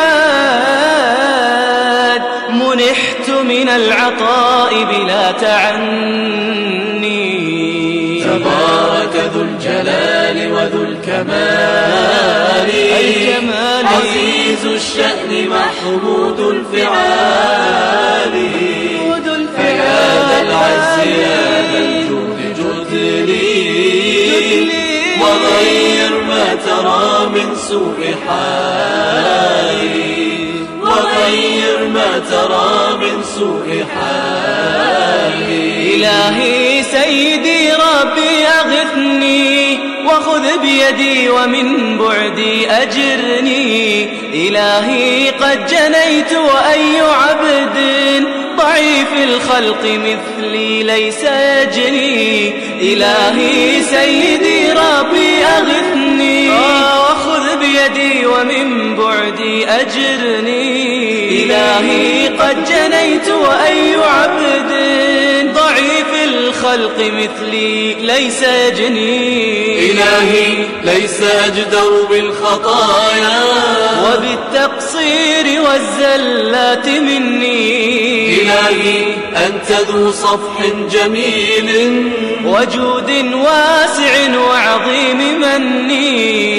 قد منحت من العطاء بلا تعني. تبارك ذو الجلال وذو الكمال عزيز الشأن محمود الفعال، فيا ذا العز يا ذا الجود جد لي وغير ما ترى من سوء حالي، وغير ما ترى من سوء حالي. إلهي سيدي ربي أغثني وخذ بيدي ومن بعدي أجرني. إلهي قد جنيت وأي عبد ضعيف الخلق مثلي ليس يجني. إلهي سيدي ربي أغثني وخذ بيدي ومن بعدي أجرني. إلهي قد جنيت وأي عبد ضعيف الخلق مثلي ليس يجني. إلهي ليس أجدر بالخطايا وبالتقصير والزلات مني. إلهي أنت ذو صفح جميل وجود واسع وعظيم مني.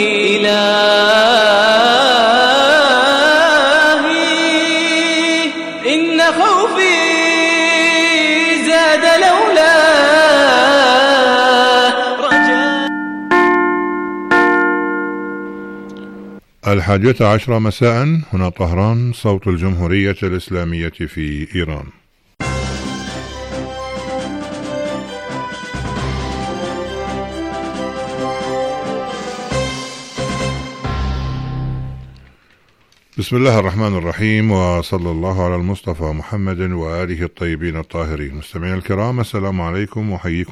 إلهي إن خوفي زاد لولا رجاء. 11 مساء هنا طهران، صوت الجمهورية الإسلامية في إيران. بسم الله الرحمن الرحيم، وصلى الله على المصطفى محمد وآله الطيبين الطاهرين. مستمعينا الكرام، السلام عليكم وحييكم